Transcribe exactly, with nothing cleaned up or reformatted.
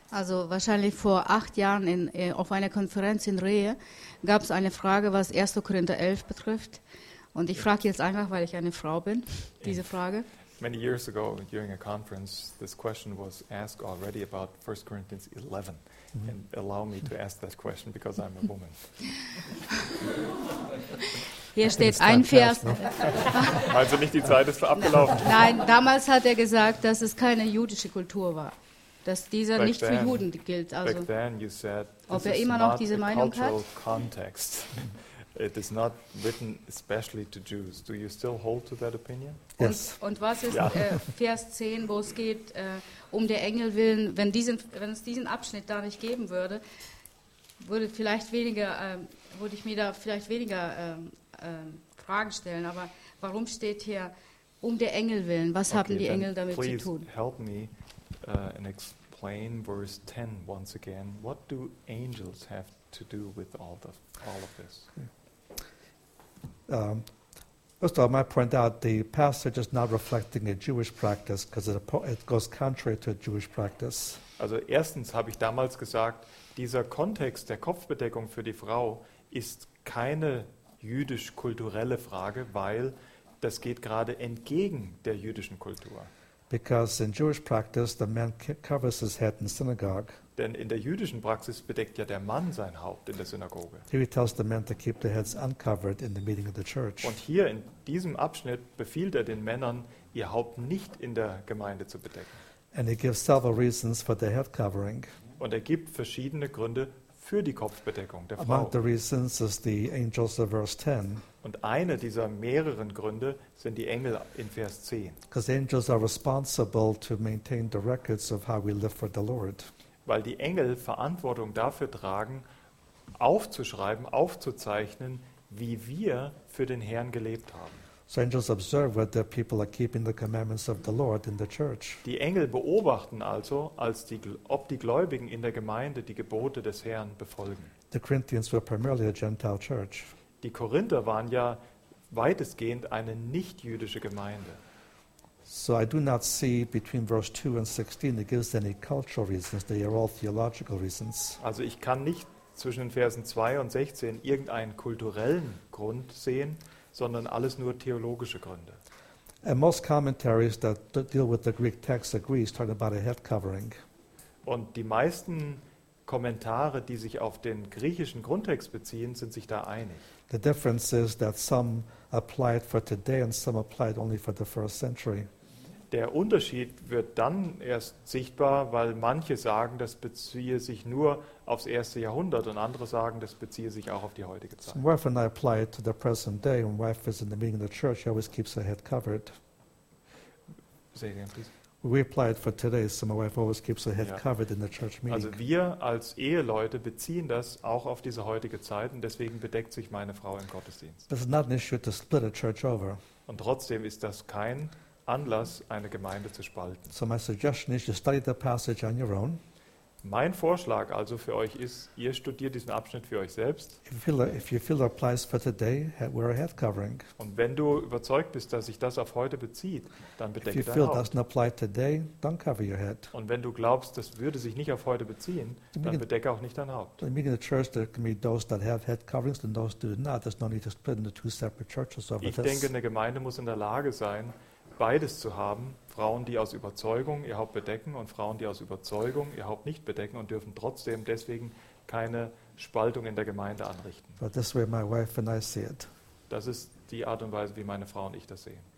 Also wahrscheinlich vor acht Jahren in, äh, auf einer Konferenz in Rehe gab es eine Frage, was erster Korinther elf betrifft. Und ich frage jetzt einfach, weil ich eine Frau bin, diese Frage. Many years ago, during a conference, this question was asked already about First Corinthians eleven. Mm-hmm. And allow me to ask that question because I'm a woman. Hier steht ein Vers. Also nicht die Zeit ist abgelaufen. Nein, damals hat er gesagt, dass es keine jüdische Kultur war. Dass dieser back nicht then, für Juden gilt. Also, back then you said, ob er immer noch diese Meinung hat? Context. It is not written especially to Jews. Do you still hold to that opinion? Yes. Und, und was ist ja. äh, Vers zehn, wo es geht, äh, um der Engel willen, wenn, diesen, wenn es diesen Abschnitt da nicht geben würde, würde, vielleicht weniger, äh, würde ich mir da vielleicht weniger äh, äh, Fragen stellen. Aber warum steht hier, um der Engel willen? Was okay, haben die Engel damit zu tun? Please help me uh, and explain verse ten once again. What do angels have to do with all, the, all of this? Okay. Um, first of all, I might point out the passage is not reflecting a Jewish practice because it, it goes contrary to a Jewish practice. Also erstens habe ich damals gesagt, dieser Kontext der Kopfbedeckung für die Frau ist keine jüdisch-kulturelle Frage, weil das geht gerade entgegen der jüdischen Kultur. Because in Jewish practice, the man covers his head in synagogue. Denn in der jüdischen Praxis bedeckt ja der Mann sein Haupt in der Synagoge. Here he tells the men to keep their heads uncovered in the meeting of the church. Und hier in diesem Abschnitt befiehlt er den Männern, ihr Haupt nicht in der Gemeinde zu bedecken. And he gives several reasons for the head covering. Und er gibt verschiedene Gründe für die Kopfbedeckung der Frau. Among the reasons is the angels of verse ten. Und eine dieser mehreren Gründe sind die Engel in Vers zehn. Because angels are responsible to maintain the records of how we live for the Lord. Weil die Engel Verantwortung dafür tragen, aufzuschreiben, aufzuzeichnen, wie wir für den Herrn gelebt haben. So angels observe whether people are keeping the commandments of the Lord in the church. Die Engel beobachten also, als die, ob die Gläubigen in der Gemeinde die Gebote des Herrn befolgen. The Corinthians were primarily a Gentile church. Die Korinther waren ja weitestgehend eine nicht-jüdische Gemeinde. So I do not see between verse two and sixteen it gives any cultural reasons. They are all theological reasons. Also ich kann nicht zwischen den Versen zwei und sechzehn irgendeinen kulturellen Grund sehen, sondern alles nur theologische Gründe. And most commentaries that deal with the Greek text agree talking about a head covering. Und die meisten Kommentare, die sich auf den griechischen Grundtext beziehen, sind sich da einig. The difference is that some apply it for today and some apply it only for the first century. Der Unterschied wird dann erst sichtbar, weil manche sagen, das beziehe sich nur aufs erste Jahrhundert und andere sagen, das beziehe sich auch auf die heutige Zeit. So my wife and I apply it to the present day. When wife is in the meeting of the church, she always keeps her head covered. Say again, please. We apply it for today, so my wife always keeps her head Ja. covered in the church meeting. Also wir als Eheleute beziehen das auch auf diese heutige Zeit und deswegen bedeckt sich meine Frau im Gottesdienst. This is not an issue to split a church over. Und trotzdem ist das kein Anlass, eine Gemeinde zu spalten. So my suggestion is you study the passage on your own. Mein Vorschlag also für euch ist, ihr studiert diesen Abschnitt für euch selbst. If you feel, if you feel it applies for today, ha- wear a head covering. Und wenn du überzeugt bist, dass sich das auf heute bezieht, dann If bedecke you dein feel it Haupt. doesn't apply today, don't cover your head. Und wenn du glaubst, das würde sich nicht auf heute beziehen, dann bedecke auch nicht dein Haupt. In the meeting of the church, there can be those that have head coverings and those do not. There's no need to split into two separate churches over Ich this. denke, eine Gemeinde muss in der Lage sein, beides zu haben. Frauen, die aus Überzeugung ihr Haupt bedecken und Frauen, die aus Überzeugung ihr Haupt nicht bedecken und dürfen trotzdem deswegen keine Spaltung in der Gemeinde anrichten. But this way my wife and I see it. Das ist die Art und Weise, wie meine Frau und ich das sehen.